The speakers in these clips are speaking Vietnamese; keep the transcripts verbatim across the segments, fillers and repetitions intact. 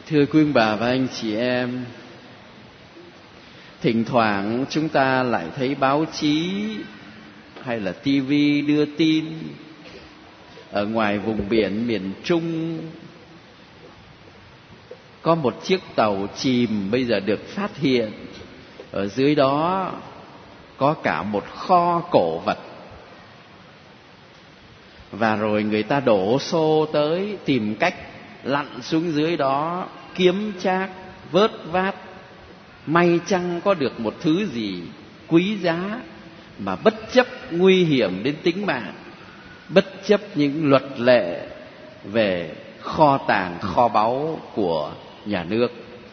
Thưa quý bà và anh chị em, thỉnh thoảng chúng ta lại thấy báo chí hay là tivi đưa tin ở ngoài vùng biển miền Trung có một chiếc tàu chìm bây giờ được phát hiện, ở dưới đó có cả một kho cổ vật, và rồi người ta đổ xô tới tìm cách lặn xuống dưới đó kiếm trác vớt vát, may chăng có được một thứ gì quý giá, mà bất chấp nguy hiểm đến tính mạng, bất chấp những luật lệ về kho tàng kho báu của nhà nước.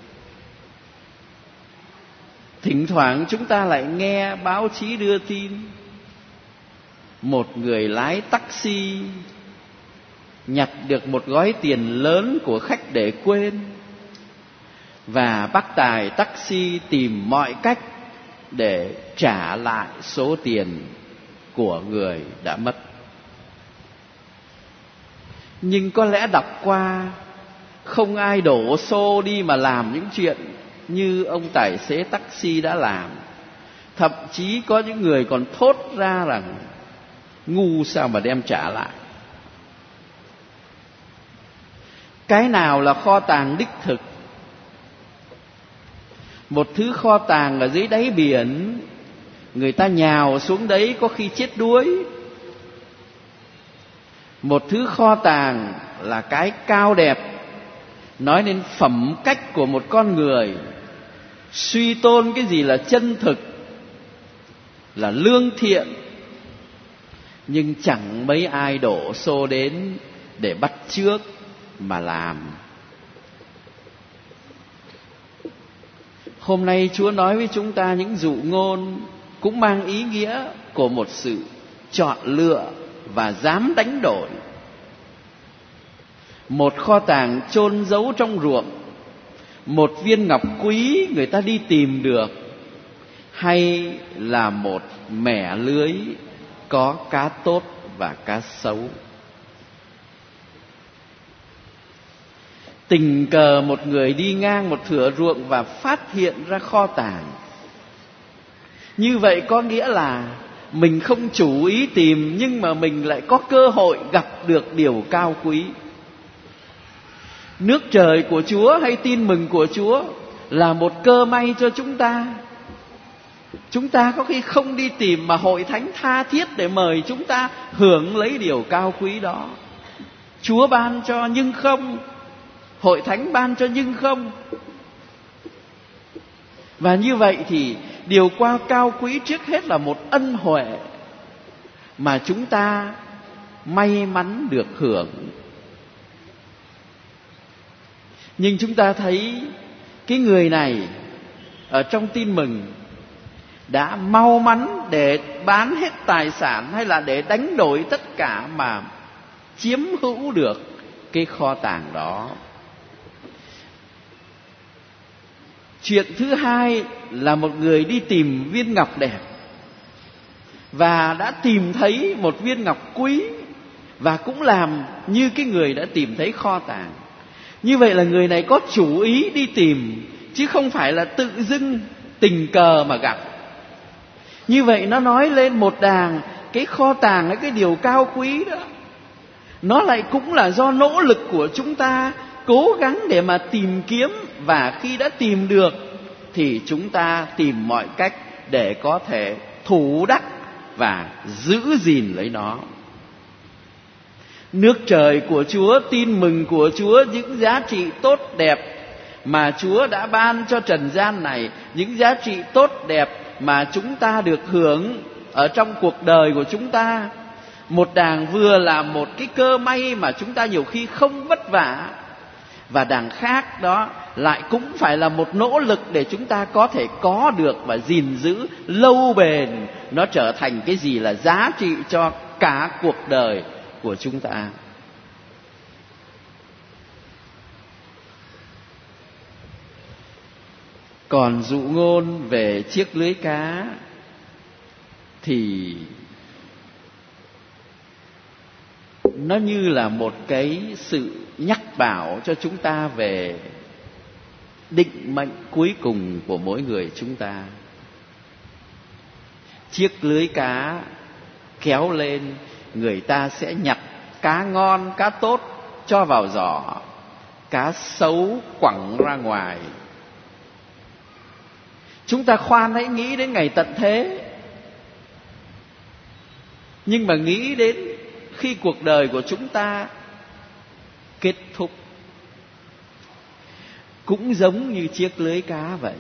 Thỉnh thoảng chúng ta lại nghe báo chí đưa tin một người lái taxi nhặt được một gói tiền lớn của khách để quên, và bác tài taxi tìm mọi cách để trả lại số tiền của người đã mất. Nhưng có lẽ đọc qua không ai đổ xô đi mà làm những chuyện như ông tài xế taxi đã làm. Thậm chí có những người còn thốt ra rằng ngu sao mà đem trả lại. Cái nào là kho tàng đích thực? Một thứ kho tàng ở dưới đáy biển, người ta nhào xuống đấy có khi chết đuối. Một thứ kho tàng là cái cao đẹp, nói đến phẩm cách của một con người, suy tôn cái gì là chân thực, là lương thiện, nhưng chẳng mấy ai đổ xô đến để bắt chước mà làm. Hôm nay Chúa nói với chúng ta những dụ ngôn cũng mang ý nghĩa của một sự chọn lựa và dám đánh đổi. Một kho tàng chôn giấu trong ruộng, một viên ngọc quý người ta đi tìm được, hay là một mẻ lưới có cá tốt và cá xấu. Tình cờ một người đi ngang một thửa ruộng và phát hiện ra kho tàng. Như vậy có nghĩa là mình không chủ ý tìm, nhưng mà mình lại có cơ hội gặp được điều cao quý. Nước trời của Chúa hay tin mừng của Chúa là một cơ may cho chúng ta. Chúng ta có khi không đi tìm, mà hội thánh tha thiết để mời chúng ta hưởng lấy điều cao quý đó. Chúa ban cho nhưng không, hội thánh ban cho nhưng không. Và như vậy thì điều qua cao quý trước hết là một ân huệ mà chúng ta may mắn được hưởng. Nhưng chúng ta thấy cái người này ở trong tin mừng đã mau mắn để bán hết tài sản, hay là để đánh đổi tất cả mà chiếm hữu được cái kho tàng đó. Chuyện thứ hai là một người đi tìm viên ngọc đẹp, và đã tìm thấy một viên ngọc quý, và cũng làm như cái người đã tìm thấy kho tàng. Như vậy là người này có chủ ý đi tìm, chứ không phải là tự dưng tình cờ mà gặp. Như vậy nó nói lên một đàng cái kho tàng ấy, cái điều cao quý đó, nó lại cũng là do nỗ lực của chúng ta cố gắng để mà tìm kiếm. Và khi đã tìm được thì chúng ta tìm mọi cách để có thể thủ đắc và giữ gìn lấy nó. Nước trời của Chúa, tin mừng của Chúa, những giá trị tốt đẹp mà Chúa đã ban cho trần gian này, những giá trị tốt đẹp mà chúng ta được hưởng ở trong cuộc đời của chúng ta, một đàng vừa là một cái cơ may mà chúng ta nhiều khi không vất vả, và đàng khác đó lại cũng phải là một nỗ lực để chúng ta có thể có được và gìn giữ lâu bền. Nó trở thành cái gì là giá trị cho cả cuộc đời của chúng ta. Còn dụ ngôn về chiếc lưới cá thì nó như là một cái sự nhắc bảo cho chúng ta về định mệnh cuối cùng của mỗi người chúng ta. Chiếc lưới cá kéo lên, người ta sẽ nhặt cá ngon, cá tốt cho vào giỏ, cá xấu quẳng ra ngoài. Chúng ta khoan hãy nghĩ đến ngày tận thế, nhưng mà nghĩ đến khi cuộc đời của chúng ta kết thúc, cũng giống như chiếc lưới cá vậy.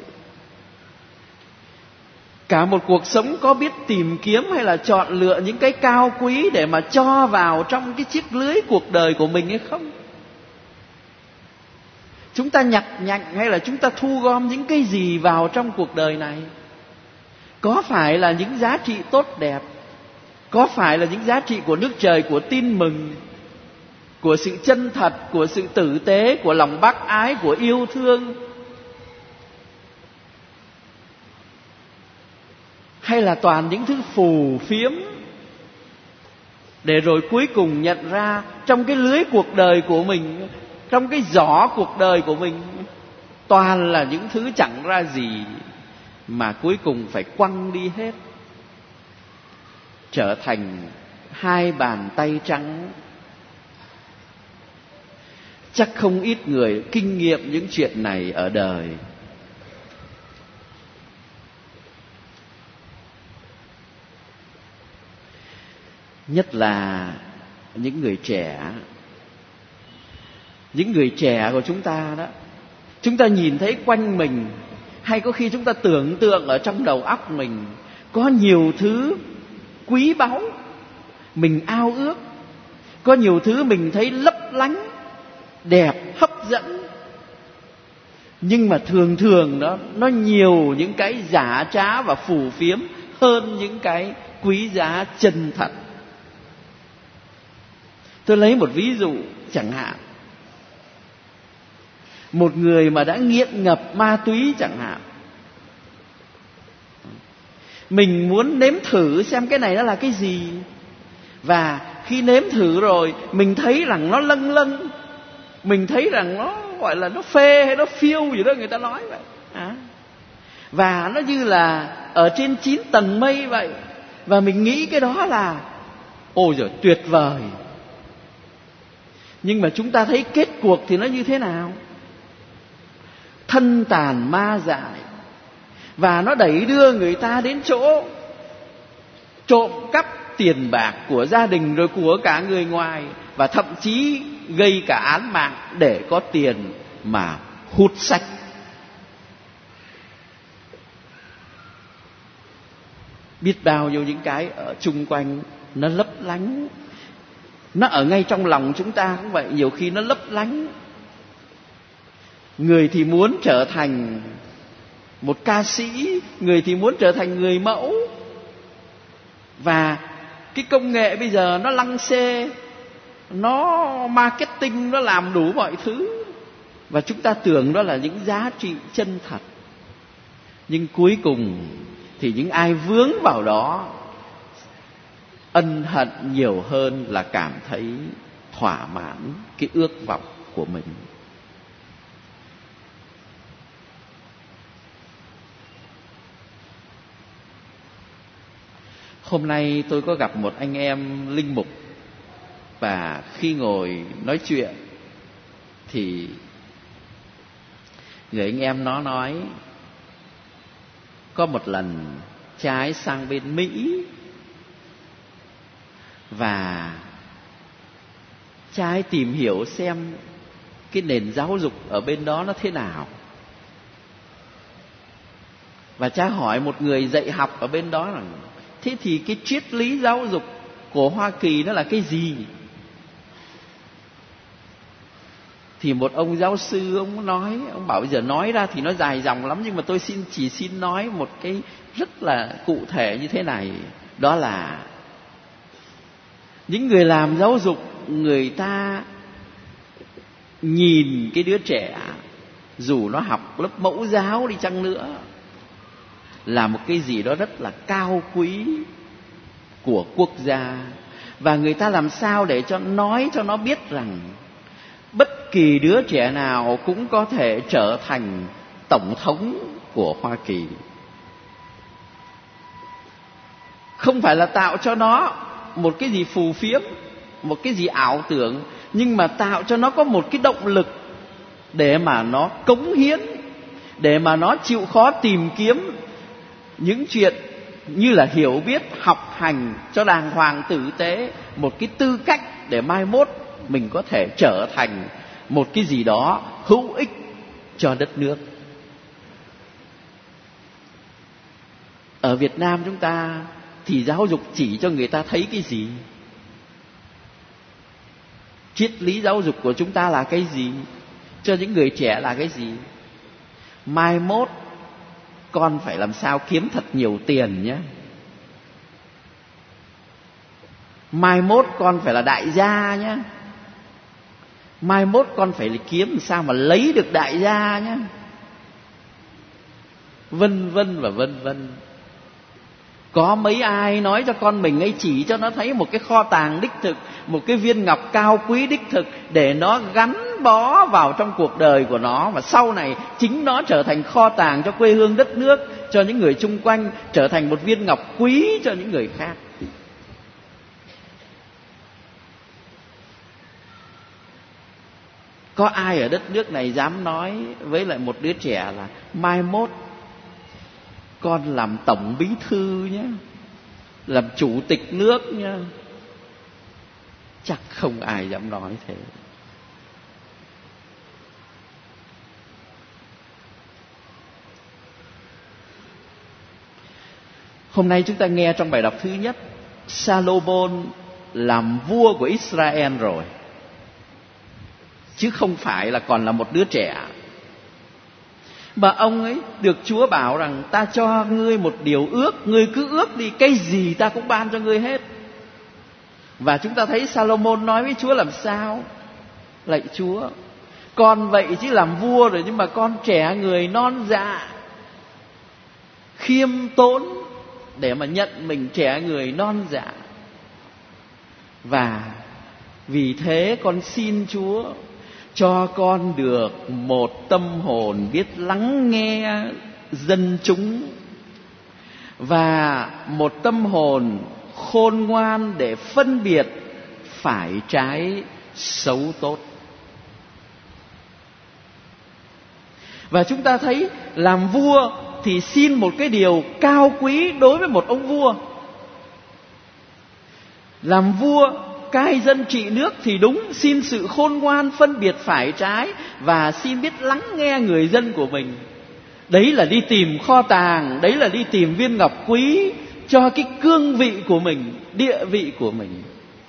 Cả một cuộc sống có biết tìm kiếm hay là chọn lựa những cái cao quý để mà cho vào trong cái chiếc lưới cuộc đời của mình hay không? Chúng ta nhặt nhạnh hay là chúng ta thu gom những cái gì vào trong cuộc đời này? Có phải là những giá trị tốt đẹp? Có phải là những giá trị của nước trời, của tin mừng, của sự chân thật, của sự tử tế, của lòng bác ái, của yêu thương? Hay là toàn những thứ phù phiếm, để rồi cuối cùng nhận ra trong cái lưới cuộc đời của mình, trong cái giỏ cuộc đời của mình, toàn là những thứ chẳng ra gì, mà cuối cùng phải quăng đi hết, trở thành hai bàn tay trắng. Chắc không ít người kinh nghiệm những chuyện này ở đời. Nhất là những người trẻ. Những người trẻ của chúng ta đó, chúng ta nhìn thấy quanh mình, hay có khi chúng ta tưởng tượng ở trong đầu óc mình, có nhiều thứ quý báu mình ao ước, có nhiều thứ mình thấy lấp lánh, đẹp, hấp dẫn, nhưng mà thường thường nó nó nhiều những cái giả trá và phù phiếm hơn những cái quý giá chân thật. Tôi lấy một ví dụ chẳng hạn, một người mà đã nghiện ngập ma túy chẳng hạn, mình muốn nếm thử xem cái này nó là cái gì, và khi nếm thử rồi mình thấy rằng nó lâng lâng, mình thấy rằng nó gọi là nó phê hay nó phiêu gì đó người ta nói vậy à. Và nó như là ở trên chín tầng mây vậy, và mình nghĩ cái đó là ôi giời tuyệt vời. Nhưng mà chúng ta thấy kết cuộc thì nó như thế nào? Thân tàn ma dại, và nó đẩy đưa người ta đến chỗ trộm cắp tiền bạc của gia đình rồi của cả người ngoài, và thậm chí gây cả án mạng để có tiền mà hút sách. Biết bao nhiêu những cái ở chung quanh nó lấp lánh, nó ở ngay trong lòng chúng ta cũng vậy, nhiều khi nó lấp lánh. Người thì muốn trở thành một ca sĩ, người thì muốn trở thành người mẫu, và cái công nghệ bây giờ nó lăng xê, nó marketing, nó làm đủ mọi thứ, và chúng ta tưởng đó là những giá trị chân thật. Nhưng cuối cùng thì những ai vướng vào đó ân hận nhiều hơn là cảm thấy thỏa mãn cái ước vọng của mình. Hôm nay tôi có gặp một anh em linh mục, và khi ngồi nói chuyện thì người anh em nó nói có một lần cha ấy sang bên Mỹ, và cha ấy tìm hiểu xem cái nền giáo dục ở bên đó nó thế nào. Và cha hỏi một người dạy học ở bên đó rằng thế thì cái triết lý giáo dục của Hoa Kỳ nó là cái gì? Thì một ông giáo sư ông nói, ông bảo bây giờ nói ra thì nó dài dòng lắm, nhưng mà tôi xin chỉ xin nói một cái rất là cụ thể như thế này. Đó là những người làm giáo dục, người ta nhìn cái đứa trẻ, dù nó học lớp mẫu giáo đi chăng nữa, là một cái gì đó rất là cao quý của quốc gia. Và người ta làm sao để cho nói cho nó biết rằng bất kỳ đứa trẻ nào cũng có thể trở thành tổng thống của Hoa Kỳ. Không phải là tạo cho nó một cái gì phù phiếm, một cái gì ảo tưởng, nhưng mà tạo cho nó có một cái động lực để mà nó cống hiến, để mà nó chịu khó tìm kiếm những chuyện như là hiểu biết, học hành cho đàng hoàng tử tế, một cái tư cách để mai mốt mình có thể trở thành một cái gì đó hữu ích cho đất nước. Ở Việt Nam chúng ta thì giáo dục chỉ cho người ta thấy cái gì? Triết lý giáo dục của chúng ta là cái gì? Cho những người trẻ là cái gì? Mai mốt con phải làm sao kiếm thật nhiều tiền nhé. Mai mốt con phải là đại gia nhé. Mai mốt con phải kiếm làm sao mà lấy được đại gia nhé. Vân vân và vân vân. Có mấy ai nói cho con mình ấy, chỉ cho nó thấy một cái kho tàng đích thực, một cái viên ngọc cao quý đích thực, để nó gắn bó vào trong cuộc đời của nó, và sau này chính nó trở thành kho tàng cho quê hương đất nước, cho những người chung quanh, trở thành một viên ngọc quý cho những người khác. Có ai ở đất nước này dám nói với lại một đứa trẻ là mai mốt con làm tổng bí thư nhé, làm chủ tịch nước nhé? Chắc không ai dám nói thế. Hôm nay chúng ta nghe trong bài đọc thứ nhất, Salomon làm vua của Israel rồi, chứ không phải là còn là một đứa trẻ. Mà ông ấy được Chúa bảo rằng ta cho ngươi một điều ước, ngươi cứ ước đi, cái gì ta cũng ban cho ngươi hết. Và chúng ta thấy Salomon nói với Chúa làm sao? Lạy Chúa, con vậy chứ làm vua rồi, nhưng mà con trẻ người non dạ, khiêm tốn để mà nhận mình trẻ người non dạ. Và vì thế con xin Chúa cho con được một tâm hồn biết lắng nghe dân chúng, và một tâm hồn khôn ngoan để phân biệt phải trái xấu tốt. Và chúng ta thấy làm vua thì xin một cái điều cao quý đối với một ông vua. Làm vua cai dân trị nước thì đúng, xin sự khôn ngoan phân biệt phải trái, và xin biết lắng nghe người dân của mình. Đấy là đi tìm kho tàng, đấy là đi tìm viên ngọc quý cho cái cương vị của mình, địa vị của mình.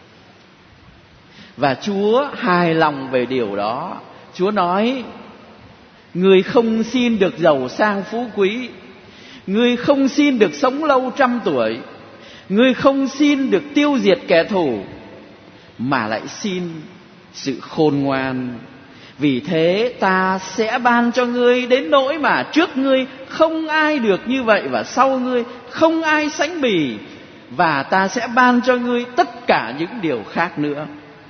Và Chúa hài lòng về điều đó. Chúa nói: ngươi không xin được giàu sang phú quý, ngươi không xin được sống lâu trăm tuổi, ngươi không xin được tiêu diệt kẻ thù, mà lại xin sự khôn ngoan. Vì thế ta sẽ ban cho ngươi đến nỗi mà trước ngươi không ai được như vậy, và sau ngươi không ai sánh bì, và ta sẽ ban cho ngươi tất cả những điều khác nữa.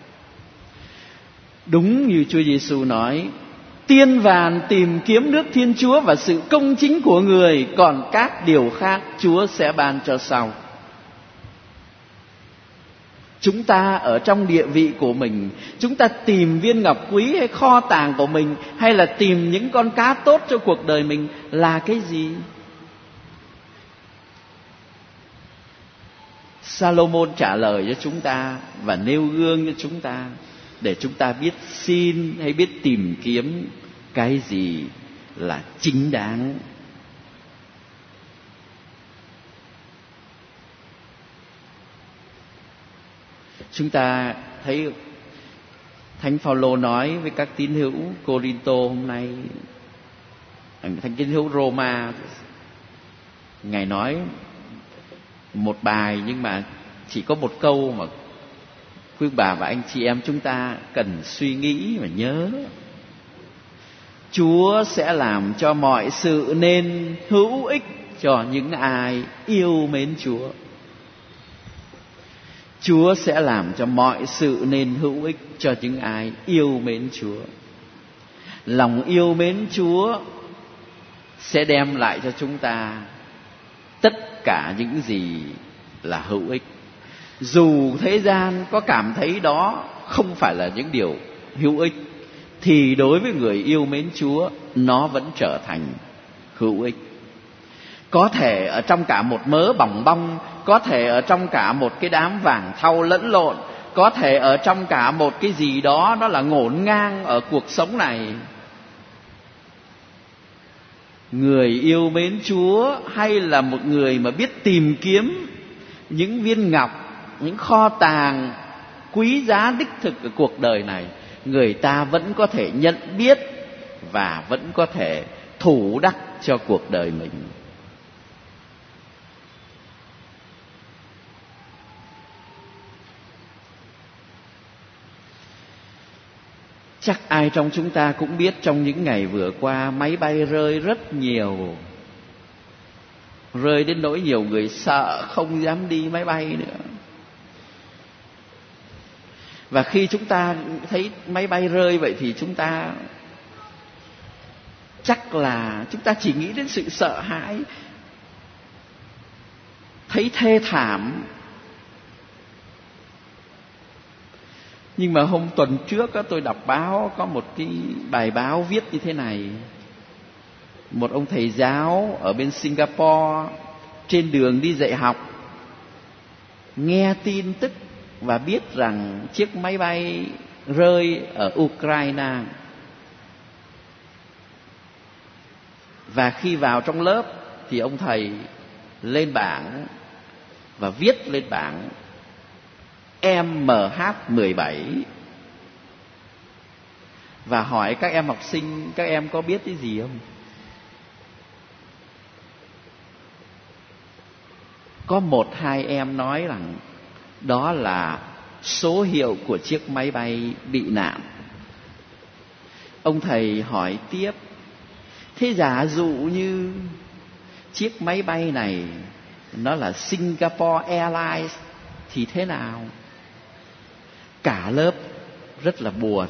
Đúng như Chúa Giêsu nói: tiên vàn tìm kiếm nước Thiên Chúa và sự công chính của người, còn các điều khác Chúa sẽ ban cho sau. Chúng ta ở trong địa vị của mình, chúng ta tìm viên ngọc quý hay kho tàng của mình, hay là tìm những con cá tốt cho cuộc đời mình là cái gì? Salomon trả lời cho chúng ta và nêu gương cho chúng ta, để chúng ta biết xin hay biết tìm kiếm cái gì là chính đáng. Chúng ta thấy Thánh Phaolô nói với các tín hữu Cô-rinh-tô hôm nay, Thánh tín hữu Roma, Ngài nói một bài nhưng mà chỉ có một câu mà quý bà và anh chị em chúng ta cần suy nghĩ và nhớ: Chúa sẽ làm cho mọi sự nên hữu ích cho những ai yêu mến Chúa. Chúa sẽ làm cho mọi sự nên hữu ích cho những ai yêu mến Chúa. Lòng yêu mến Chúa sẽ đem lại cho chúng ta tất cả những gì là hữu ích. Dù thế gian có cảm thấy đó không phải là những điều hữu ích, thì đối với người yêu mến Chúa, nó vẫn trở thành hữu ích. Có thể ở trong cả một mớ bòng bong, có thể ở trong cả một cái đám vàng thau lẫn lộn, có thể ở trong cả một cái gì đó nó là ngổn ngang ở cuộc sống này. Người yêu mến Chúa hay là một người mà biết tìm kiếm những viên ngọc, những kho tàng quý giá đích thực ở cuộc đời này, người ta vẫn có thể nhận biết và vẫn có thể thủ đắc cho cuộc đời mình. Chắc ai trong chúng ta cũng biết trong những ngày vừa qua máy bay rơi rất nhiều. Rơi đến nỗi nhiều người sợ không dám đi máy bay nữa. Và khi chúng ta thấy máy bay rơi vậy thì chúng ta chắc là chúng ta chỉ nghĩ đến sự sợ hãi, thấy thê thảm. Nhưng mà hôm tuần trước đó, tôi đọc báo có một cái bài báo viết như thế này. Một ông thầy giáo ở bên Singapore trên đường đi dạy học nghe tin tức và biết rằng chiếc máy bay rơi ở Ukraine. Và khi vào trong lớp thì ông thầy lên bảng và viết lên bảng em hát mười bảy và hỏi các em học sinh, các em có biết cái gì không? Có một hai em nói rằng đó là số hiệu của chiếc máy bay bị nạn. Ông thầy hỏi tiếp, thế giả dụ như chiếc máy bay này nó là Singapore Airlines thì thế nào? Cả lớp rất là buồn.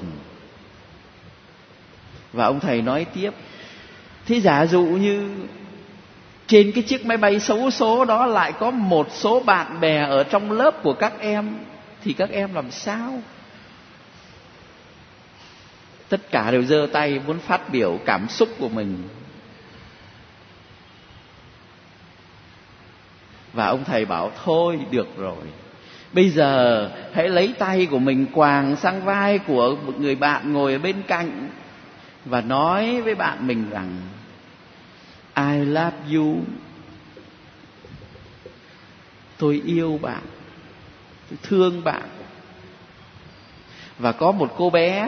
Và ông thầy nói tiếp, thế giả dụ như trên cái chiếc máy bay xấu số đó lại có một số bạn bè ở trong lớp của các em thì các em làm sao? Tất cả đều giơ tay muốn phát biểu cảm xúc của mình. Và ông thầy bảo thôi được rồi, bây giờ hãy lấy tay của mình quàng sang vai của một người bạn ngồi ở bên cạnh và nói với bạn mình rằng I love you. Tôi yêu bạn, tôi thương bạn. Và có một cô bé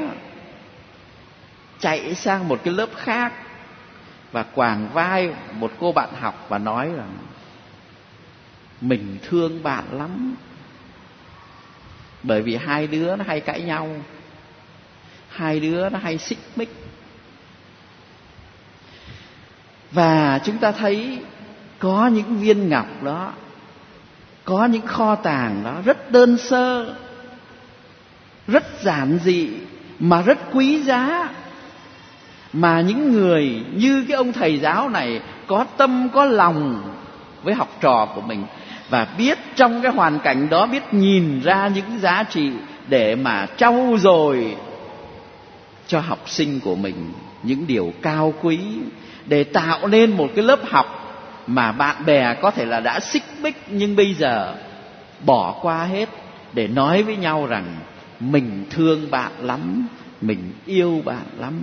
chạy sang một cái lớp khác và quàng vai một cô bạn học và nói rằng mình thương bạn lắm. Bởi vì hai đứa nó hay cãi nhau, hai đứa nó hay xích mích. Và chúng ta thấy có những viên ngọc đó, có những kho tàng đó rất đơn sơ, rất giản dị mà rất quý giá, mà những người như cái ông thầy giáo này có tâm có lòng với học trò của mình và biết trong cái hoàn cảnh đó biết nhìn ra những giá trị để mà trau dồi cho học sinh của mình những điều cao quý, để tạo nên một cái lớp học mà bạn bè có thể là đã xích mích nhưng bây giờ bỏ qua hết để nói với nhau rằng mình thương bạn lắm, mình yêu bạn lắm.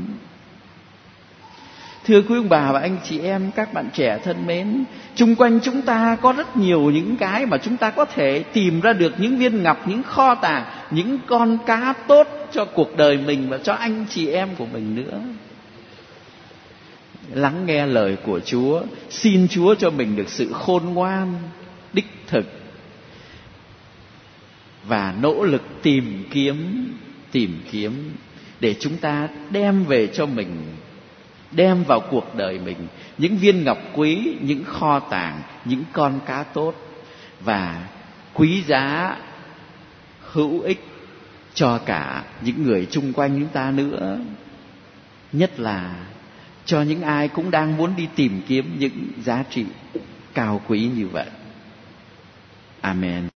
Thưa quý ông bà và anh chị em, các bạn trẻ thân mến, chung quanh chúng ta có rất nhiều những cái mà chúng ta có thể tìm ra được những viên ngọc, những kho tàng, những con cá tốt cho cuộc đời mình và cho anh chị em của mình nữa. Lắng nghe lời của Chúa, xin Chúa cho mình được sự khôn ngoan, đích thực và nỗ lực tìm kiếm, tìm kiếm để chúng ta đem về cho mình, đem vào cuộc đời mình những viên ngọc quý, những kho tàng, những con cá tốt và quý giá, hữu ích cho cả những người chung quanh chúng ta nữa. Nhất là cho những ai cũng đang muốn đi tìm kiếm những giá trị cao quý như vậy. Amen.